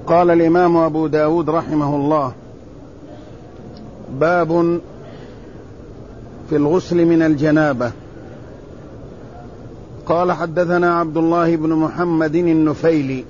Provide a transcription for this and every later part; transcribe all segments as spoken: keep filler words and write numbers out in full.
قال الإمام أبو داود رحمه الله: باب في الغسل من الجنابة. قال: حدثنا عبد الله بن محمد النفيلي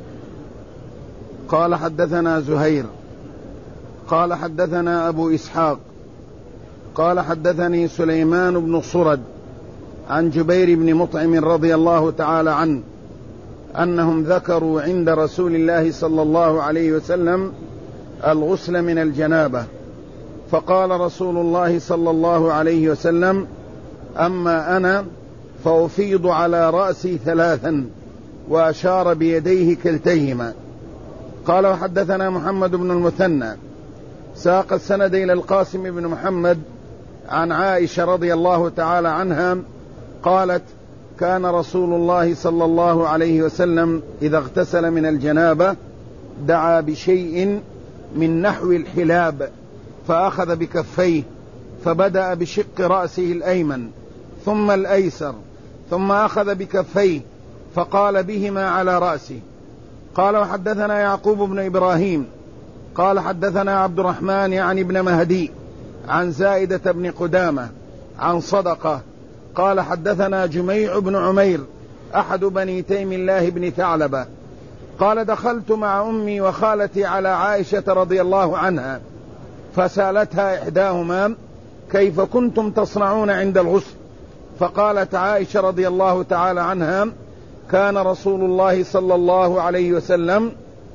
قال حدثنا زهير قال حدثنا أبو إسحاق قال حدثني سليمان بن صرد عن جبير بن مطعم رضي الله تعالى عنه أنهم ذكروا عند رسول الله صلى الله عليه وسلم الغسل من الجنابة، فقال رسول الله صلى الله عليه وسلم: أما أنا فأفيض على رأسي ثلاثا، وأشار بيديه كلتيهما. قال: وحدثنا محمد بن المثنى ساق السند إلى القاسم بن محمد عن عائشة رضي الله تعالى عنها قالت: كان رسول الله صلى الله عليه وسلم إذا اغتسل من الجنابة دعا بشيء من نحو الحلاب، فأخذ بكفيه فبدأ بشق رأسه الأيمن ثم الأيسر، ثم أخذ بكفيه فقال بهما على رأسه. قال: وحدثنا يعقوب بن إبراهيم قال حدثنا عبد الرحمن يعني ابن مهدي عن زائدة بن قدامة عن صدقة قال حدثنا جميع بن عمير أحد بني تيم الله بن ثعلبة قال: دخلت مع أمي وخالتي على عائشة رضي الله عنها، فسألتها إحداهما: كيف كنتم تصنعون عند الغسل؟ فقالت عائشة رضي الله تعالى عنها: كان رسول الله صلى الله عليه وسلم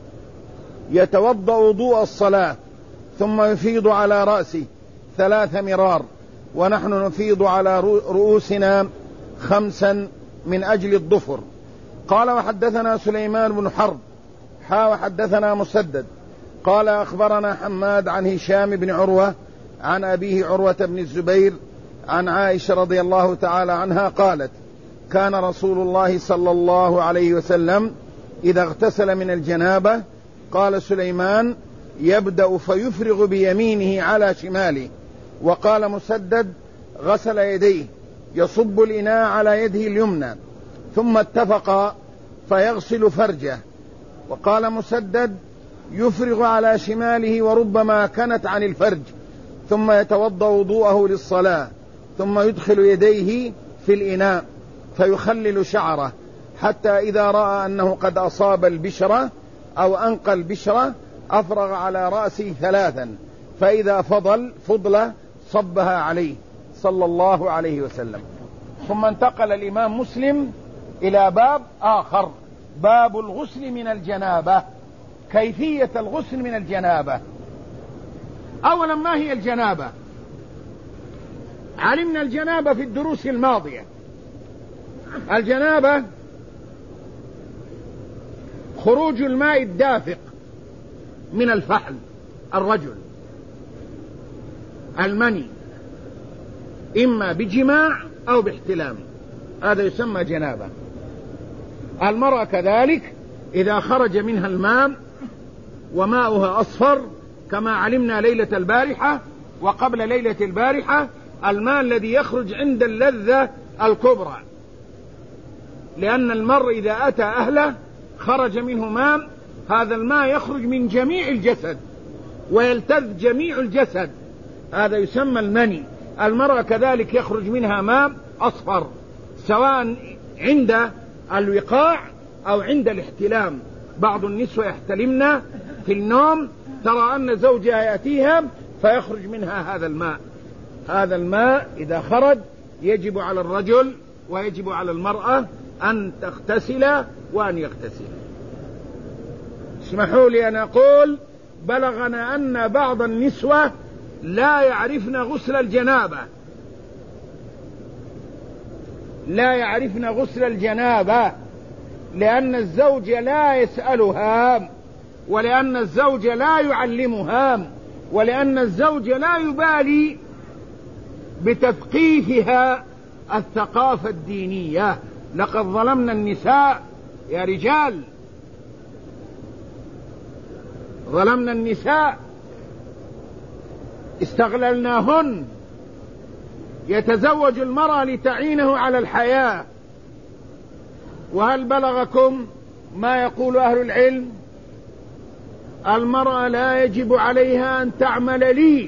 يتوضأ وضوء الصلاة ثم يفيض على رأسه ثلاث مرار، ونحن نفيض على رؤوسنا خمسا من أجل الضفر. قال: وحدثنا سليمان بن حرب حا وحدثنا مسدد قال: أخبرنا حماد عن هشام بن عروة عن أبيه عروة بن الزبير عن عائشة رضي الله تعالى عنها قالت: كان رسول الله صلى الله عليه وسلم إذا اغتسل من الجنابة، قال سليمان: يبدأ فيفرغ بيمينه على شماله. وقال مسدد: غسل يديه يصب الإناء على يده اليمنى ثم اتفق فيغسل فرجه. وقال مسدد: يفرغ على شماله وربما كانت عن الفرج، ثم يتوضأ وضوءه للصلاة، ثم يدخل يديه في الإناء فيخلل شعره حتى إذا رأى أنه قد أصاب البشرة أو أنقى البشرة أفرغ على رأسه ثلاثا، فإذا فضل فضلة صبها عليه صلى الله عليه وسلم. ثم انتقل الإمام مسلم إلى باب آخر، باب الغسل من الجنابة، كيفية الغسل من الجنابة. أولا، ما هي الجنابة؟ علمنا الجنابة في الدروس الماضية. الجنابة خروج الماء الدافق من الفحل الرجل، المني، إما بجماع أو باحتلام، هذا يسمى جنابة. المرأة كذلك إذا خرج منها الماء وماؤها أصفر كما علمنا ليلة البارحة وقبل ليلة البارحة، الماء الذي يخرج عند اللذة الكبرى، لأن المرء إذا أتى أهله خرج منه ماء، هذا الماء يخرج من جميع الجسد ويلتذ جميع الجسد، هذا يسمى المني. المرأة كذلك يخرج منها ماء أصفر، سواء عند الوقاع أو عند الاحتلام. بعض النسوة يحتلمن في النوم، ترى أن زوجها يأتيها فيخرج منها هذا الماء. هذا الماء إذا خرج يجب على الرجل ويجب على المرأة أن تغتسل وأن يغتسل. اسمحوا لي أن أقول: بلغنا أن بعض النسوة لا يعرفن غسل الجنابة، لا يعرفن غسل الجنابة لأن الزوج لا يسألها، ولأن الزوج لا يعلمها، ولأن الزوج لا يبالي بتثقيفها الثقافة الدينية. لقد ظلمنا النساء يا رجال، ظلمنا النساء، استغللناهن. يتزوج المرأة لتعينه على الحياة. وهل بلغكم ما يقول أهل العلم؟ المرأة لا يجب عليها أن تعمل لي،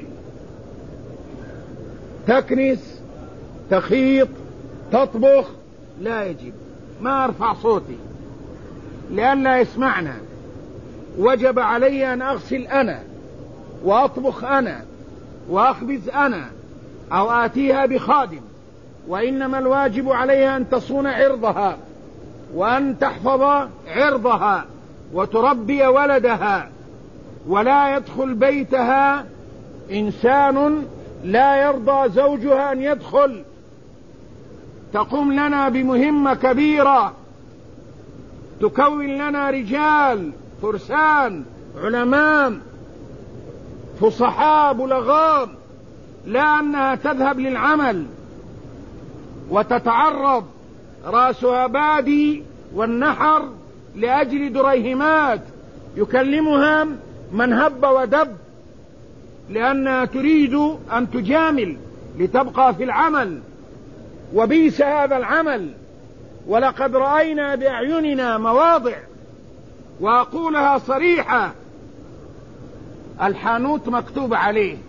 تكنس، تخيط، تطبخ، لا يجب. ما أرفع صوتي لئلا يسمعنا. وجب علي أن أغسل أنا، وأطبخ أنا، وأخبز أنا، أو آتيها بخادم. وإنما الواجب عليها أن تصون عرضها، وأن تحفظ عرضها، وتربي ولدها، ولا يدخل بيتها إنسان لا يرضى زوجها أن يدخل. تقوم لنا بمهمة كبيرة، تكون لنا رجال فرسان علماء فصحاء بلغاء، لا أنها تذهب للعمل وتتعرض رأسها بادي والنحر لأجل دريهمات يكلمها من هب ودب، لأنها تريد أن تجامل لتبقى في العمل. وبئس هذا العمل. ولقد رأينا بأعيننا مواضع، وأقولها صريحة، الحانوت مكتوب عليه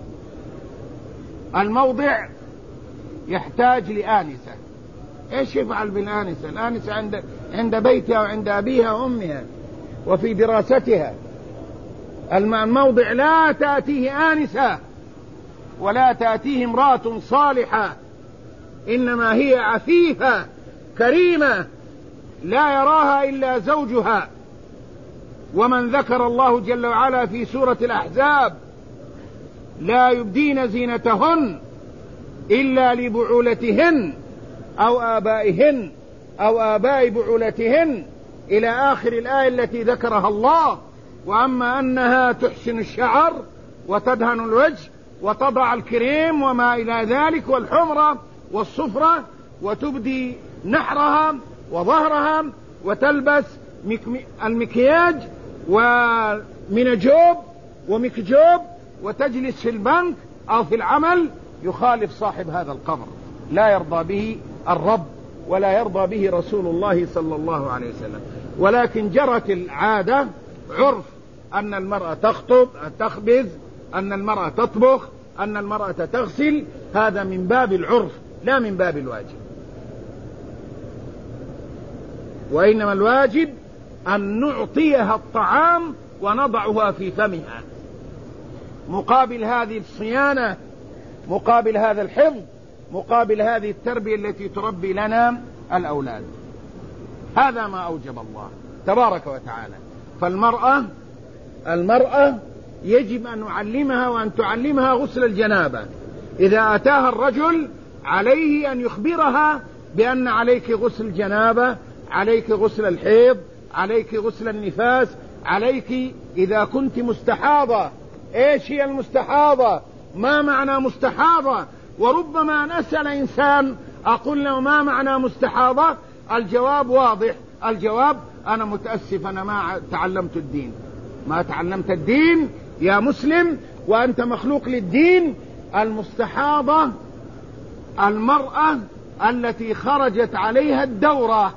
الموضع يحتاج لآنسة. ايش يفعل بالآنسة؟ الآنسة عند عند بيتها وعند أبيها وأمها وفي دراستها. الموضع لا تأتيه آنسة ولا تأتيه امرأة صالحة، إنما هي عفيفة كريمة لا يراها إلا زوجها. ومن ذكر الله جل وعلا في سورة الأحزاب لا يبدين زينتهن إلا لبعولتهن أو آبائهن أو آباء بعولتهن إلى آخر الآية التي ذكرها الله. وأما أنها تحسن الشعر وتدهن الوجه وتضع الكريم وما إلى ذلك والحمرة والصفرة، وتبدي نحرها وظهرها، وتلبس المكياج ومنجوب ومكجوب، وتجلس في البنك أو في العمل، يخالف صاحب هذا القبر، لا يرضى به الرب ولا يرضى به رسول الله صلى الله عليه وسلم. ولكن جرت العادة عرف أن المرأة تخطب تخبز، أن المرأة تطبخ، أن المرأة تغسل. هذا من باب العرف لا من باب الواجب. وإنما الواجب أن نعطيها الطعام ونضعها في فمها مقابل هذه الصيانة، مقابل هذا الحفظ، مقابل هذه التربية التي تربي لنا الأولاد. هذا ما أوجب الله تبارك وتعالى. فالمرأة المرأة يجب أن نعلمها وأن تعلمها غسل الجنابة. إذا أتاها الرجل عليه أن يخبرها بأن عليك غسل الجنابة، عليك غسل الحيض، عليك غسل النفاس، عليك إذا كنت مستحاضة. إيش هي المستحاضة؟ ما معنى مستحاضة؟ وربما أن أسأل إنسان أقول له ما معنى مستحاضة؟ الجواب واضح، الجواب أنا متأسف أنا ما تعلمت الدين. ما تعلمت الدين يا مسلم وأنت مخلوق للدين. المستحاضة المرأة التي خرجت عليها الدورة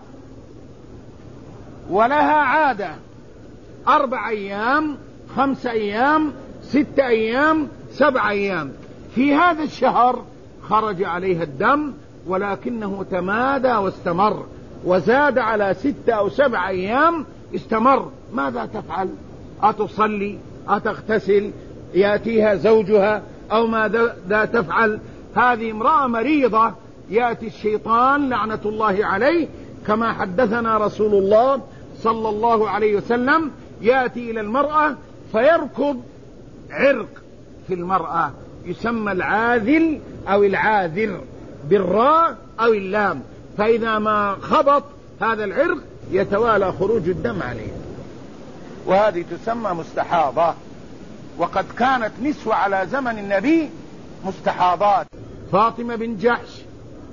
ولها عادة أربع أيام، خمس أيام، ست أيام، سبع أيام. في هذا الشهر خرج عليها الدم ولكنه تمادى واستمر وزاد على ستة أو سبع أيام استمر. ماذا تفعل؟ أتصلي؟ أتغتسل؟ يأتيها زوجها أو ماذا تفعل؟ هذه امرأة مريضة. يأتي الشيطان لعنة الله عليه كما حدثنا رسول الله صلى الله عليه وسلم، يأتي إلى المرأة فيركض عرق في المرأة يسمى العاذل أو العاذر بالراء أو اللام، فإذا ما خبط هذا العرق يتوالى خروج الدم عليه، وهذه تسمى مستحاضة. وقد كانت نسوة على زمن النبي مستحاضات. فاطمة بن جحش،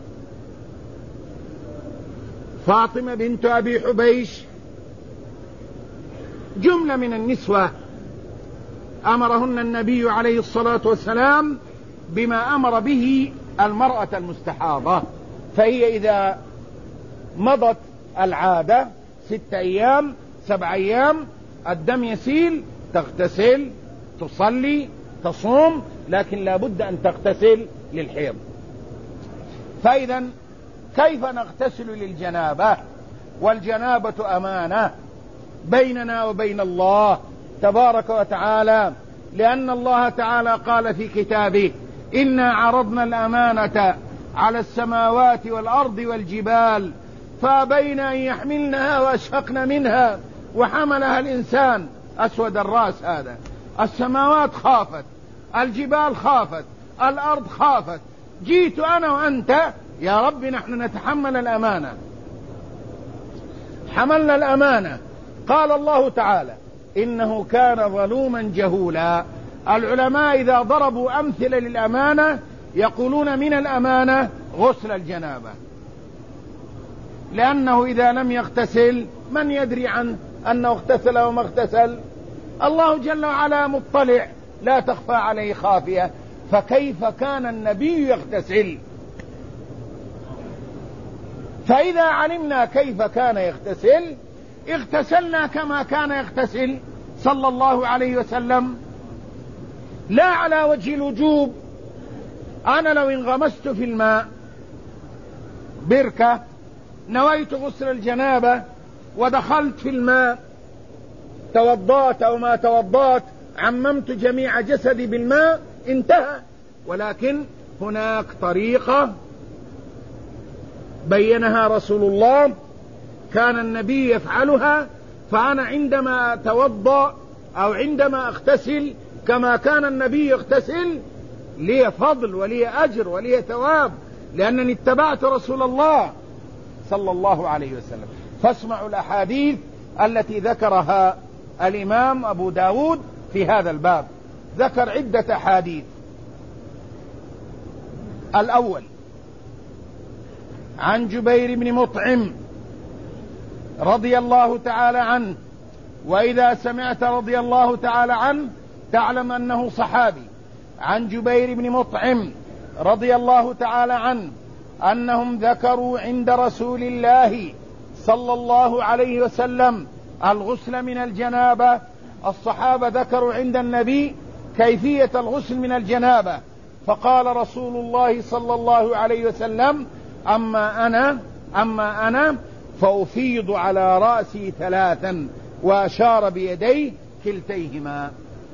فاطمة بنت أبي حبيش، جملة من النسوة أمرهن النبي عليه الصلاة والسلام بما أمر به المرأة المستحاضة. فهي إذا مضت العادة ست أيام سبع أيام الدم يسيل تغتسل، تصلي، تصوم، لكن لا بد أن تغتسل للحيض. فإذا كيف نغتسل للجنابة؟ والجنابة أمانة بيننا وبين الله تبارك وتعالى، لأن الله تعالى قال في كتابه: إنا عرضنا الأمانة على السماوات والأرض والجبال فأبين أن يحملنها وأشفقن منها وحملها الإنسان. أسود الرأس هذا. السماوات خافت، الجبال خافت، الأرض خافت، جيت أنا وأنت يا رب نحن نتحمل الأمانة. حملنا الأمانة. قال الله تعالى: إنه كان ظلوما جهولا. العلماء إذا ضربوا أمثلة للأمانة يقولون من الأمانة غسل الجنابة، لأنه إذا لم يغتسل من يدري عنه أنه اغتسل أو ما اغتسل؟ الله جل وعلا مطلع، لا تخفى عليه خافية. فكيف كان النبي يغتسل؟ فإذا علمنا كيف كان يغتسل اغتسلنا كما كان يغتسل صلى الله عليه وسلم، لا على وجه الوجوب. أنا لو انغمست في الماء بركة، نويت غسل الجنابة ودخلت في الماء، توضأت أو ما توضأت، عممت جميع جسدي بالماء، انتهى. ولكن هناك طريقة بينها رسول الله كان النبي يفعلها، فأنا عندما أتوضأ أو عندما أغتسل كما كان النبي يغتسل لي فضل ولي أجر ولي ثواب، لأنني اتبعت رسول الله صلى الله عليه وسلم. فاسمعوا الأحاديث التي ذكرها الإمام أبو داود في هذا الباب. ذكر عدة أحاديث. الأول عن جبير بن مطعم رضي الله تعالى عنه، وإذا سمعت رضي الله تعالى عنه تعلم أنه صحابي. عن جبير بن مطعم رضي الله تعالى عنه أنهم ذكروا عند رسول الله صلى الله عليه وسلم الغسل من الجنابة. الصحابة ذكروا عند النبي كيفية الغسل من الجنابة، فقال رسول الله صلى الله عليه وسلم: أما أنا أما أنا فأفيض على رأسي ثلاثا، وأشار بيديه كلتيهما.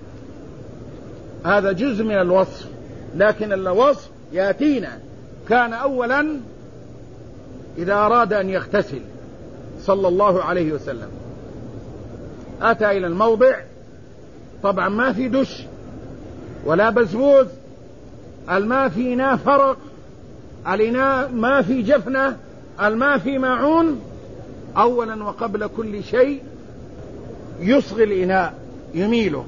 هذا جزء من الوصف، لكن الوصف يأتينا. كان أولا إذا أراد أن يغتسل صلى الله عليه وسلم أتى إلى الموضع، طبعا ما في دش ولا بزبوز، الماء في إناء فرق، الإناء ما في جفنة، الماء في معون. أولا وقبل كل شيء يصغي الإناء، يميله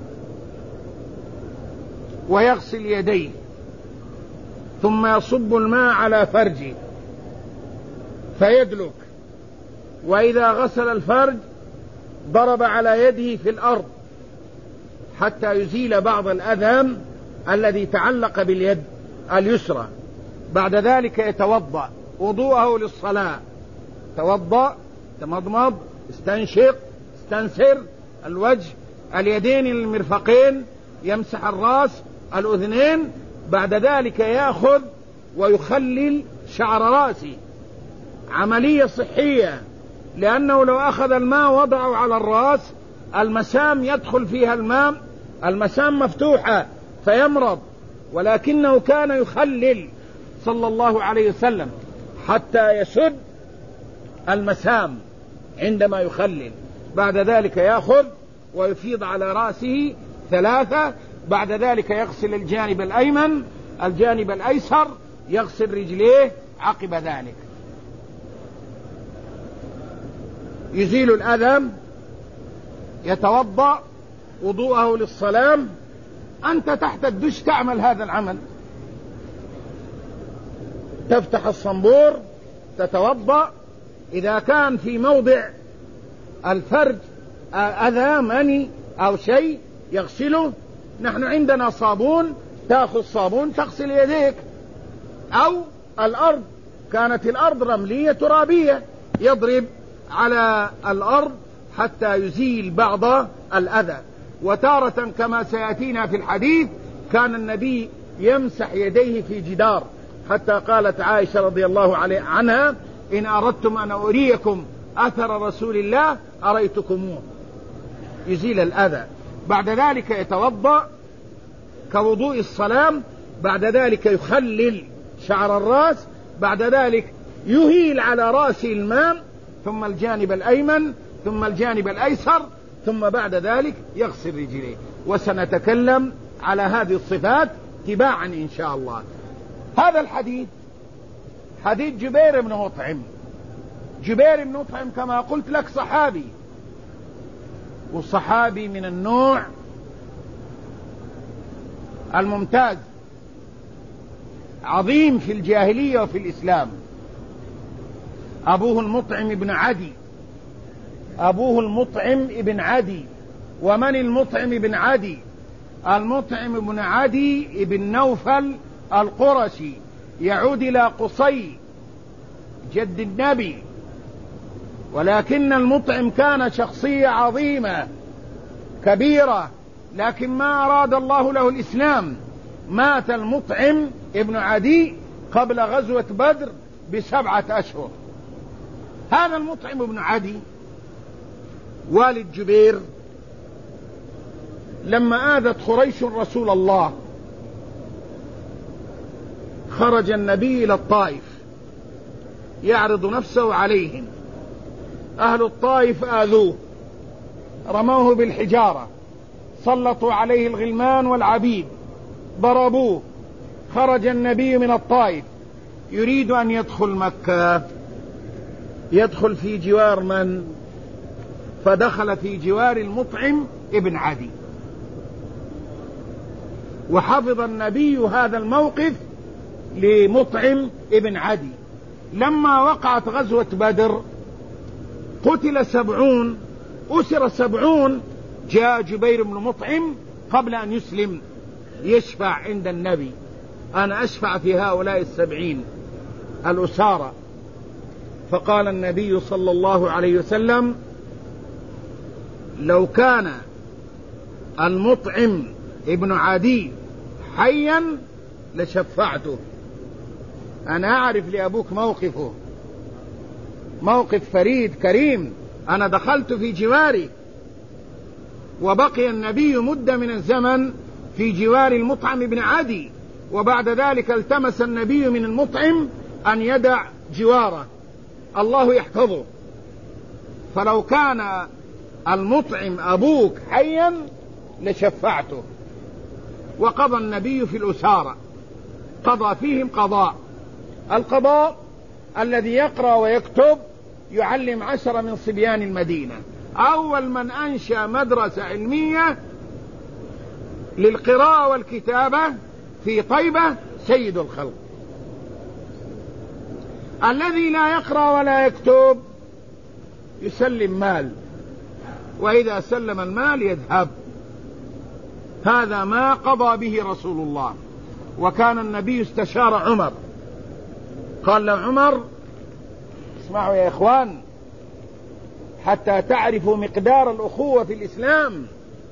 ويغسل يديه، ثم يصب الماء على فرجه فيدلك، وإذا غسل الفرج ضرب على يده في الأرض حتى يزيل بعض الأذى الذي تعلق باليد اليسرى. بعد ذلك يتوضأ وضوءه للصلاة، توضأ، تمضمض، استنشق، استنسر الوجه، اليدين المرفقين، يمسح الرأس، الأذنين. بعد ذلك يأخذ ويخلل شعر رأسه، عملية صحية، لأنه لو أخذ الماء وضعه على الرأس المسام يدخل فيها الماء، المسام مفتوحة فيمرض، ولكنه كان يخلل صلى الله عليه وسلم حتى يسد المسام عندما يخلل. بعد ذلك يأخذ ويفيض على رأسه ثلاثة. بعد ذلك يغسل الجانب الأيمن، الجانب الأيسر، يغسل رجليه عقب ذلك، يزيل الأذى، يتوضأ وضوءه للصلاة. أنت تحت الدش تعمل هذا العمل، تفتح الصنبور، تتوضأ. إذا كان في موضع الفرج أذى مني أو شيء يغسله، نحن عندنا صابون، تأخذ صابون تغسل يديك، أو الأرض، كانت الأرض رملية ترابية، يضرب على الأرض حتى يزيل بعض الأذى. وتارة كما سيأتينا في الحديث كان النبي يمسح يديه في جدار، حتى قالت عائشة رضي الله عنها: إن أردتم أن أريكم أثر رسول الله أريتكموه، يزيل الأذى. بعد ذلك يتوضأ كوضوء الصلاة، بعد ذلك يخلل شعر الرأس، بعد ذلك يهيل على رأسه الماء، ثم الجانب الأيمن، ثم الجانب الأيسر، ثم بعد ذلك يغسل رجليه. وسنتكلم على هذه الصفات تباعا إن شاء الله. هذا الحديث حديث جبير بن مطعم. جبير بن مطعم كما قلت لك صحابي، والصحابي من النوع الممتاز، عظيم في الجاهلية وفي الإسلام. أبوه المطعم بن عدي، أبوه المطعم بن عدي. ومن المطعم بن عدي؟ المطعم بن عدي بن نوفل القرشي، يعود إلى قصي جد النبي، ولكن المطعم كان شخصية عظيمة كبيرة، لكن ما أراد الله له الإسلام. مات المطعم ابن عدي قبل غزوة بدر بسبعة أشهر. هذا المطعم ابن عدي والد جبير لما آذت قريش رسول الله خرج النبي إلى الطائف يعرض نفسه عليهم. أهل الطائف آذوه، رموه بالحجارة، سلطوا عليه الغلمان والعبيد، ضربوه. خرج النبي من الطائف يريد أن يدخل مكة، يدخل في جوار من؟ فدخل في جوار المطعم ابن عدي. وحفظ النبي هذا الموقف لمطعم ابن عدي. لما وقعت غزوة بدر قتل سبعون، أسر سبعون، جاء جبير بن مطعم قبل أن يسلم يشفع عند النبي: أنا أشفع في هؤلاء السبعين الأسارى. فقال النبي صلى الله عليه وسلم: لو كان المطعم ابن عدي حيا لشفعته. أنا أعرف لأبوك موقفه، موقف فريد كريم، أنا دخلت في جواري. وبقي النبي مدة من الزمن في جوار المطعم ابن عدي، وبعد ذلك التمس النبي من المطعم أن يدع جواره، الله يحفظه. فلو كان المطعم أبوك حيا لشفعته. وقضى النبي في الأسارة، قضى فيهم قضاء. القضاء الذي يقرأ ويكتب يعلم عشرة من صبيان المدينة. أول من أنشأ مدرسة علمية للقراءة والكتابة في طيبة سيد الخلق. الذي لا يقرأ ولا يكتب يسلم مال، وإذا سلم المال يذهب. هذا ما قضى به رسول الله. وكان النبي استشار عمر، قال له عمر: اسمعوا يا إخوان حتى تعرفوا مقدار الأخوة في الإسلام،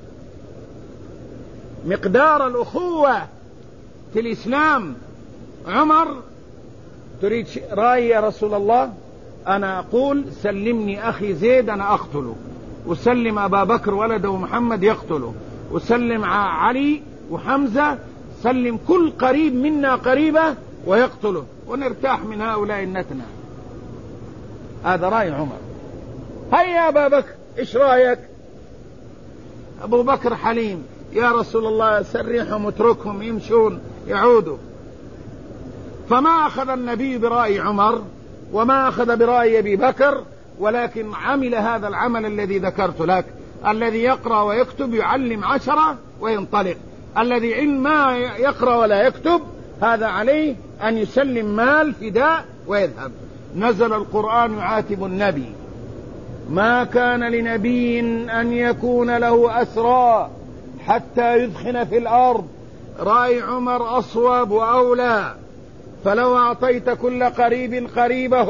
مقدار الأخوة في الإسلام. عمر: تريد رأي يا رسول الله؟ أنا أقول سلمني أخي زيد أنا أقتله، وسلم أبا بكر ولده محمد يقتله، وسلم علي وحمزة، سلم كل قريب منا قريبة ويقتله، ونرتاح من هؤلاء النتنة. هذا رأي عمر. هيا أبا بكر إيش رأيك؟ أبو بكر حليم: يا رسول الله سرحهم واتركهم يمشون يعودوا. فما أخذ النبي برأي عمر وما أخذ برأي أبي بكر، ولكن عمل هذا العمل الذي ذكرت لك: الذي يقرأ ويكتب يعلم عشرة وينطلق. الذي علم ما يقرأ ولا يكتب هذا عليه أن يسلم مال فداء ويذهب. نزل القرآن يعاتب النبي: ما كان لنبي أن يكون له أسرى حتى يدخن في الأرض. رأي عمر أصوب وأولى. فلو أعطيت كل قريب قريبه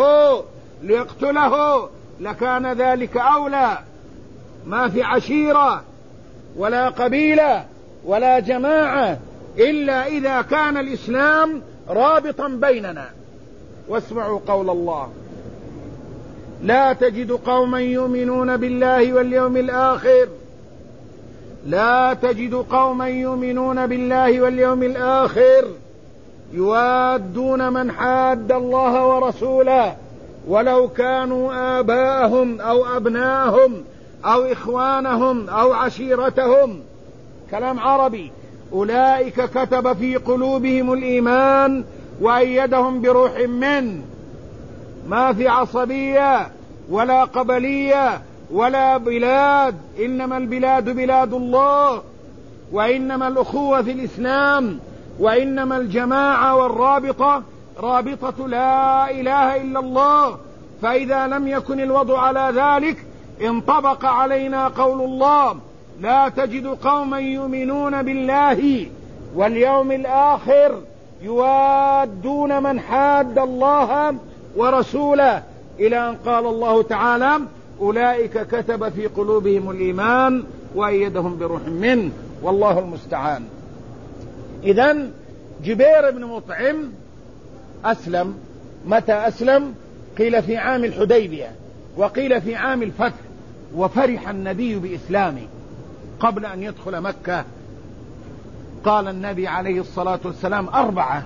ليقتله لكان ذلك أولى. ما في عشيرة ولا قبيلة ولا جماعة إلا إذا كان الإسلام رابطا بيننا. واسمعوا قول الله: لا تجد قوما يؤمنون بالله واليوم الآخر لا تجد قوما يؤمنون بالله واليوم الآخر يوادون من حاد الله ورسوله ولو كانوا آباءهم أو أبناءهم أو إخوانهم أو عشيرتهم. كلام عربي. أولئك كتب في قلوبهم الإيمان وأيدهم بروح منه. ما في عصبية ولا قبلية ولا بلاد، إنما البلاد بلاد الله، وإنما الأخوة في الإسلام، وإنما الجماعة والرابطة رابطة لا إله إلا الله. فإذا لم يكن الوضع على ذلك انطبق علينا قول الله: لا تجد قوما يؤمنون بالله واليوم الآخر يوادون من حاد الله ورسوله، إلى أن قال الله تعالى: أولئك كتب في قلوبهم الإيمان وأيدهم بروح منه، والله المستعان. إذن جبير بن مطعم أسلم. متى أسلم؟ قيل في عام الحديبية، وقيل في عام الفتح. وفرح النبي بإسلامه قبل أن يدخل مكة. قال النبي عليه الصلاة والسلام: أربعة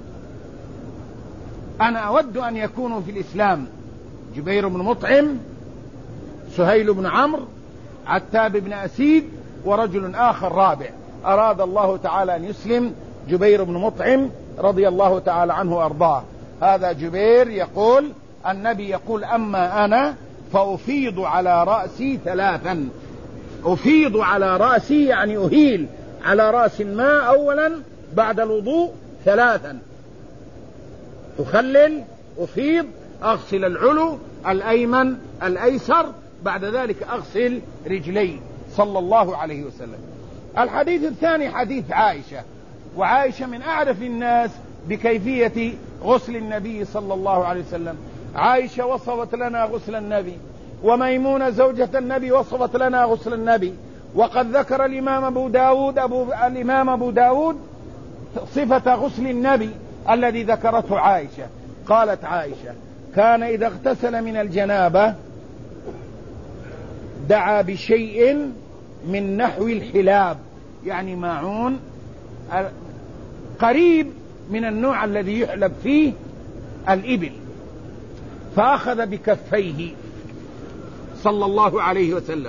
أنا أود أن يكونوا في الإسلام: جبير بن مطعم، سهيل بن عمرو، عتاب بن أسيد، ورجل آخر رابع. أراد الله تعالى أن يسلم جبير بن مطعم رضي الله تعالى عنه وأرضاه. هذا جبير يقول: النبي يقول: أما أنا فأفيض على رأسي ثلاثا. أفيض على رأسي يعني أهيل على رأس الماء أولا بعد الوضوء ثلاثا. أخلل، أفيض، أغسل العلو، الأيمن، الأيسر، بعد ذلك أغسل رجلي، صلى الله عليه وسلم. الحديث الثاني حديث عائشة. وعائشة من أعرف الناس بكيفية غسل النبي صلى الله عليه وسلم. عائشة وصفت لنا غسل النبي، وميمونة زوجة النبي وصفت لنا غسل النبي. وقد ذكر الإمام أبو داود أبو الإمام أبو داود صفة غسل النبي الذي ذكرته عائشة. قالت عائشة: كان إذا اغتسل من الجنابة دعا بشيء من نحو الحلاب، يعني ماعون قريب من النوع الذي يحلب فيه الإبل، فأخذ بكفيه صلى الله عليه وسلم،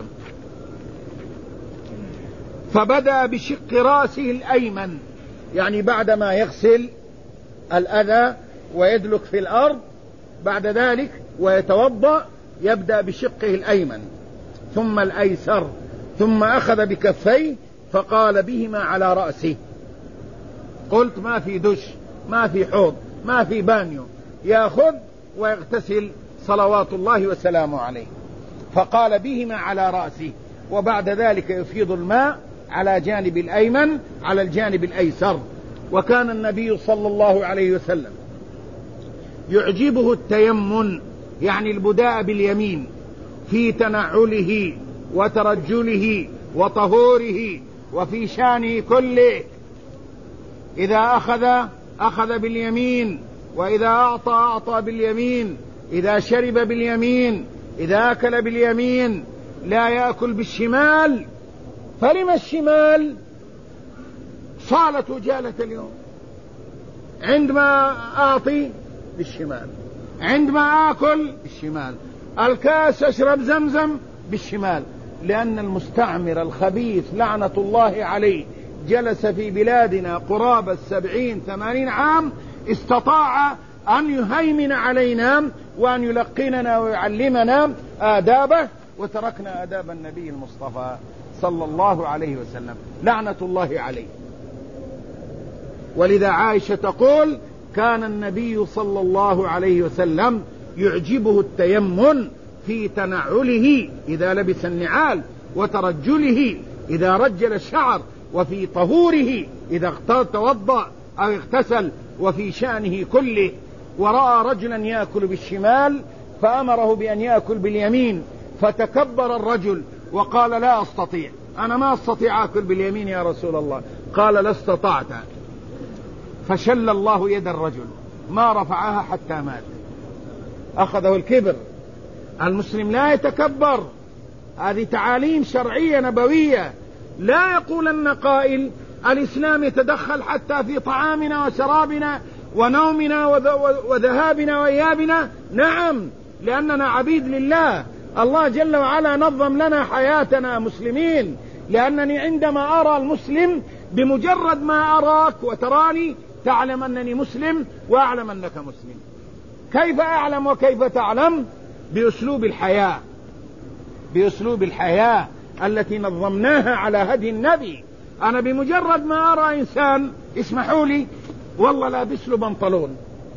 فبدأ بشق رأسه الأيمن، يعني بعدما يغسل الأذى ويدلك في الأرض بعد ذلك ويتوضأ يبدأ بشقه الأيمن ثم الأيسر، ثم أخذ بكفيه فقال بهما على رأسه. قلت: ما في دش، ما في حوض، ما في بانيو، يأخذ ويغتسل صلوات الله وسلامه عليه. فقال بهما على رأسه، وبعد ذلك يفيض الماء على جانب الأيمن على الجانب الأيسر. وكان النبي صلى الله عليه وسلم يعجبه التيمن، يعني البداء باليمين، في تنعله وترجله وطهوره وفي شانه كله. إذا أخذ أخذ باليمين، وإذا أعطى أعطى باليمين، إذا شرب باليمين، إذا أكل باليمين، لا يأكل بالشمال. فلما الشمال؟ صالت وجالة اليوم. عندما أعطي بالشمال، عندما آكل بالشمال، الكاس أشرب زمزم بالشمال. لأن المستعمر الخبيث لعنة الله عليه جلس في بلادنا قرابة سبعين ثمانين عام، استطاع أن يهيمن علينا وأن يلقننا ويعلمنا آدابه، وتركنا آداب النبي المصطفى صلى الله عليه وسلم، لعنة الله عليه. ولذا عائشة تقول: كان النبي صلى الله عليه وسلم يعجبه التيمن في تنعله إذا لبس النعال، وترجله إذا رجل الشعر، وفي طهوره إذا توضأ أو اغتسل، وفي شأنه كله. ورأى رجلا يأكل بالشمال فأمره بأن يأكل باليمين، فتكبر الرجل وقال: لا أستطيع، أنا ما أستطيع أكل باليمين يا رسول الله. قال لا استطعت. فشل الله يد الرجل ما رفعها حتى مات. أخذه الكبر. المسلم لا يتكبر، هذه تعاليم شرعية نبوية. لا يقولن قائل الإسلام يتدخل حتى في طعامنا وشرابنا ونومنا وذهابنا وإيابنا. نعم، لأننا عبيد لله. الله جل وعلا نظم لنا حياتنا مسلمين، لأنني عندما أرى المسلم بمجرد ما أراك وتراني تعلم أنني مسلم وأعلم أنك مسلم. كيف أعلم وكيف تعلم؟ بأسلوب الحياة، بأسلوب الحياة التي نظمناها على هدي النبي. أنا بمجرد ما أرى إنسان اسمحوا لي والله لابس له بنطلون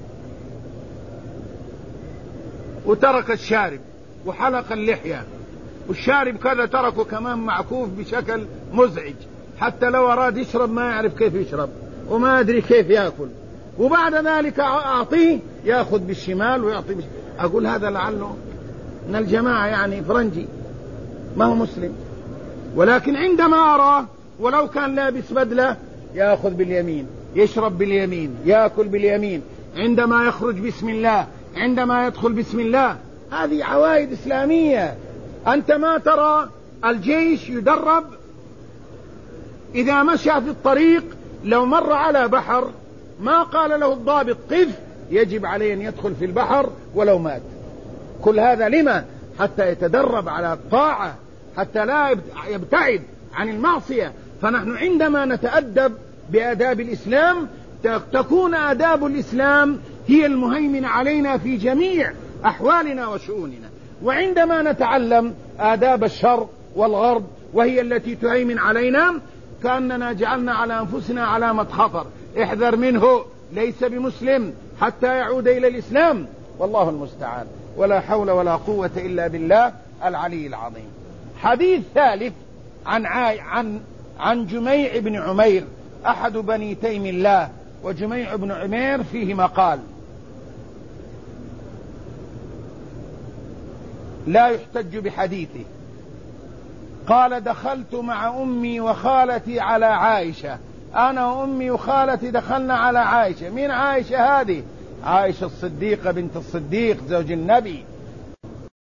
وترك الشارب وحلق اللحية والشارب كذا تركه كمان معكوف بشكل مزعج، حتى لو أراد يشرب ما يعرف كيف يشرب وما أدري كيف يأكل، وبعد ذلك أعطيه يأخذ بالشمال ويعطي بالشمال. أقول هذا لعله من الجماعة يعني فرنجي ما هو مسلم. ولكن عندما أراه ولو كان لابس بدلة يأخذ باليمين، يشرب باليمين، يأكل باليمين، عندما يخرج بسم الله، عندما يدخل بسم الله. هذه عوائد إسلامية. أنت ما ترى الجيش يدرب إذا مشى في الطريق لو مر على بحر ما قال له الضابط قف، يجب عليه أن يدخل في البحر ولو مات. كل هذا لما؟ حتى يتدرب على الطاعة، حتى لا يبتعد عن المعصية. فنحن عندما نتأدب بآداب الإسلام تكون آداب الإسلام هي المهيمنة علينا في جميع أحوالنا وشؤوننا. وعندما نتعلم آداب الشرق والغرب وهي التي تهيمن علينا كأننا جعلنا على أنفسنا علامة خطر، احذر منه ليس بمسلم حتى يعود إلى الإسلام. والله المستعان، ولا حول ولا قوة إلا بالله العلي العظيم. حديث ثالث عن عن عن جميع بن عمير أحد بني تيم الله. وجميع بن عمير فيه مقال لا يحتج بحديثه. قال دخلت مع أمي وخالتي على عائشة، أنا وأمي وخالتي دخلنا على عائشة. مين عائشة هذه؟ عائشة الصديقة بنت الصديق زوج النبي